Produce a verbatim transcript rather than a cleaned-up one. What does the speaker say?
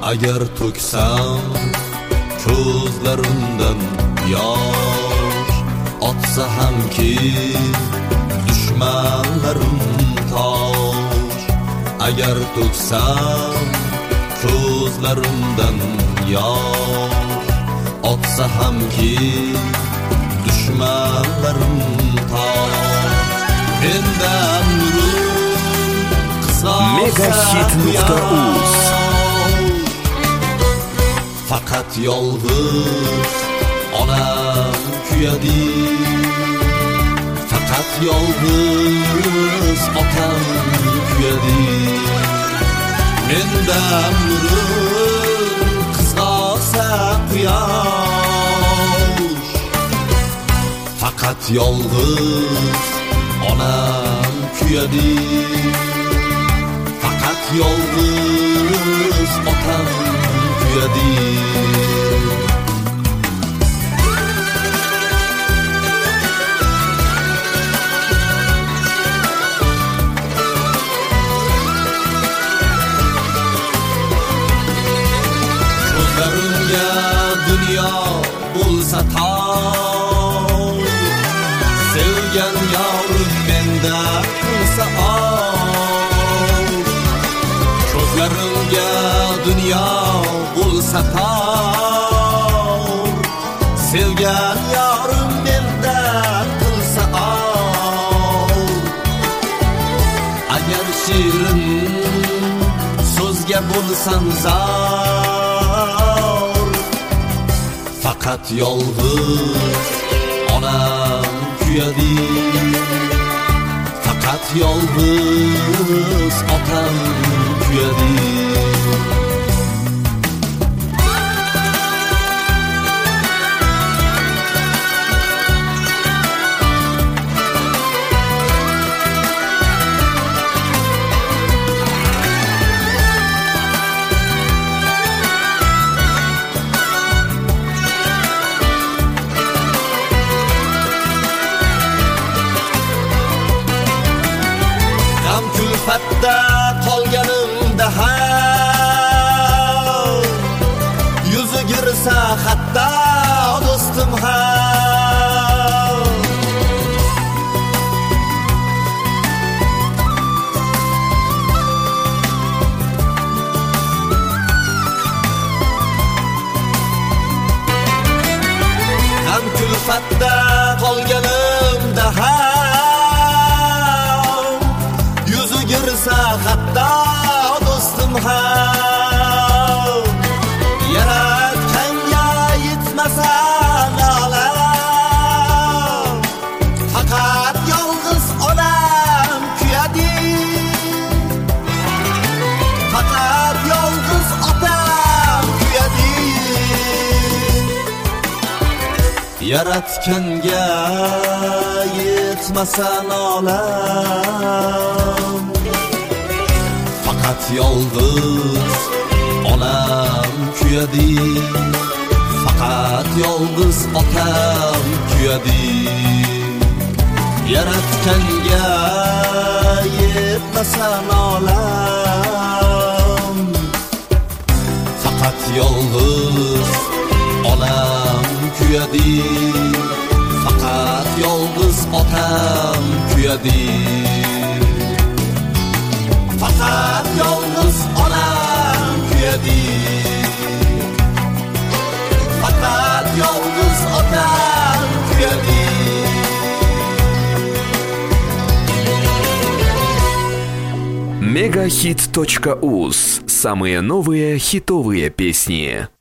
agar to'ksam ko'zlarimdan yosh, otsa hamki dushmanlarim tosh. Agar to'ksam ko'zlarimdan yosh, otsa hamki dushmanlarim tosh. Mendan nurun qisqasa Megahit nuqta uz faqat yolg'iz onam kuyadi, faqat yolg'iz otam kuyadi. Mendan nurun qisqasa quyosh, faqat yolg'iz onam kuyadi, faqat yolg'iz otam kuyadi. Ko'zlarimga dunyo bo'lsa tor, sevgan yorim menda qilsa or. Ko'zlarimga dunyo bo'lsa tor, sevgan yorim menda qilsa or. Agar shirin so'zga bo'lsam zor, faqat yolg'iz onam kuyadi, faqat yolg'iz otam kuyadi. Kulfatda qolganimda ham, yuzi girsa hatta do'stim ham. Ham kulfatda qolganimda ham, girsa hatta do'stim ham. Yaratganga yetmasa olam, faqat yolg'iz onam kuyadi, faqat yolg'iz otam kuyadi. Yaratganga yetmasa olam, faqat yolg'iz onam kuyadi, faqat yolg'iz otam kuyadi. Yaratganga yetmasa olam, faqat yolg'iz onam kuyadi, faqat yolg'iz otam kuyadi. Faqat yolg'iz onam kuyadi, faqat yolg'iz otam kuyadi. Megahit точка уз. Самые новые хитовые песни.